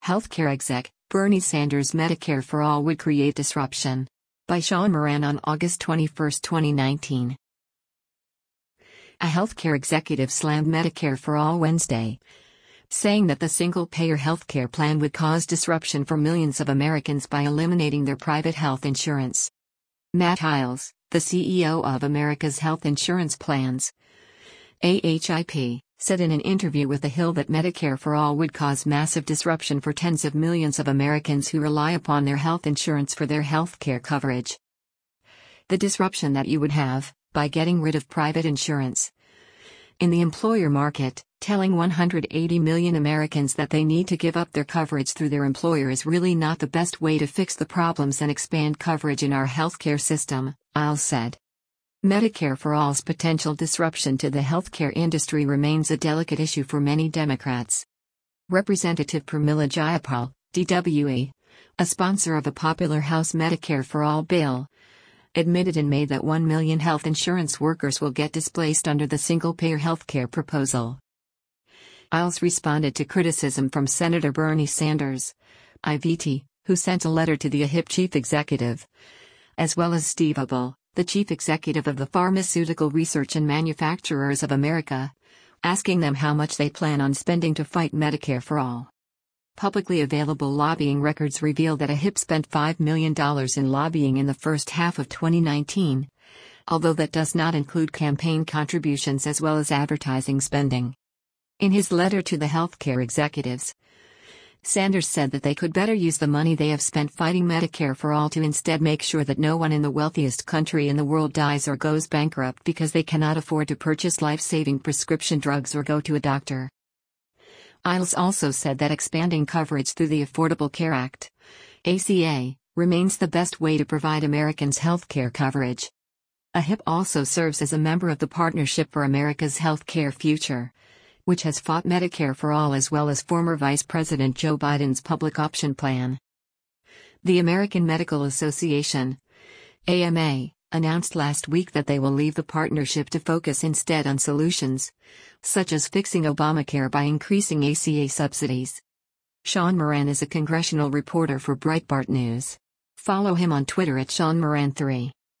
Healthcare exec, Bernie Sanders' Medicare for All would create disruption. By Sean Moran on August 21, 2019. A healthcare executive slammed Medicare for All Wednesday, saying that the single-payer healthcare plan would cause disruption for millions of Americans by eliminating their private health insurance. Matt Hiles, the CEO of America's Health Insurance Plans, AHIP, said in an interview with The Hill that Medicare for All would cause massive disruption for tens of millions of Americans who rely upon their health insurance for their health care coverage. The disruption that you would have, by getting rid of private insurance in the employer market, telling 180 million Americans that they need to give up their coverage through their employer is really not the best way to fix the problems and expand coverage in our healthcare system, Hiles said. Medicare for All's potential disruption to the healthcare industry remains a delicate issue for many Democrats. Representative Pramila Jayapal, DWE, a sponsor of a popular House Medicare for All bill, admitted in May that 1 million health insurance workers will get displaced under the single-payer healthcare proposal. Hiles responded to criticism from Senator Bernie Sanders, IVT, who sent a letter to the AHIP chief executive, as well as Steve Abel, the chief executive of the Pharmaceutical Research and Manufacturers of America, asking them how much they plan on spending to fight Medicare for All. Publicly available lobbying records reveal that AHIP spent $5 million in lobbying in the first half of 2019, although that does not include campaign contributions as well as advertising spending. In his letter to the healthcare executives, Sanders said that they could better use the money they have spent fighting Medicare for All to instead make sure that no one in the wealthiest country in the world dies or goes bankrupt because they cannot afford to purchase life-saving prescription drugs or go to a doctor. Hiles also said that expanding coverage through the Affordable Care Act, ACA, remains the best way to provide Americans health care coverage. AHIP also serves as a member of the Partnership for America's Health Care Future, which has fought Medicare for All as well as former Vice President Joe Biden's public option plan. The American Medical Association, AMA, announced last week that they will leave the partnership to focus instead on solutions, such as fixing Obamacare by increasing ACA subsidies. Sean Moran is a congressional reporter for Breitbart News. Follow him on Twitter at SeanMoran3.